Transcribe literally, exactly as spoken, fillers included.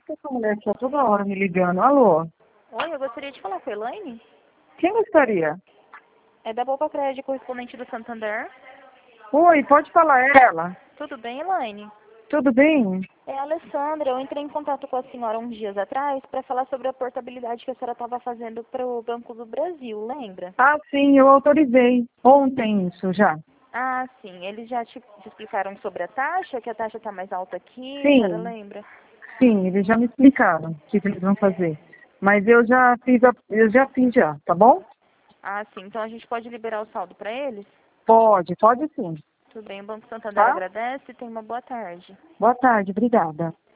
Essa mulher aqui toda hora me ligando. Alô? Oi, eu gostaria de falar com a Elaine. Quem gostaria? É da Poupa Crédito, correspondente do Santander. Oi, pode falar ela. Tudo bem, Elaine? Tudo bem? É a Alessandra. Eu entrei em contato com a senhora uns dias atrás para falar sobre a portabilidade que a senhora estava fazendo para o Banco do Brasil, lembra? Ah, sim, eu autorizei. Ontem isso já. Ah, sim. Eles já te, te explicaram sobre a taxa, que a taxa está mais alta aqui, a senhora Sim, lembra? sim, eles já me explicaram o que, que eles vão fazer. Mas eu já fiz, a, eu já fiz já, tá bom? Ah, sim. Então a gente pode liberar o saldo para eles? Pode, pode sim. Tudo bem. O Banco Santander Tá? agradece e tenha uma boa tarde. Boa tarde, obrigada.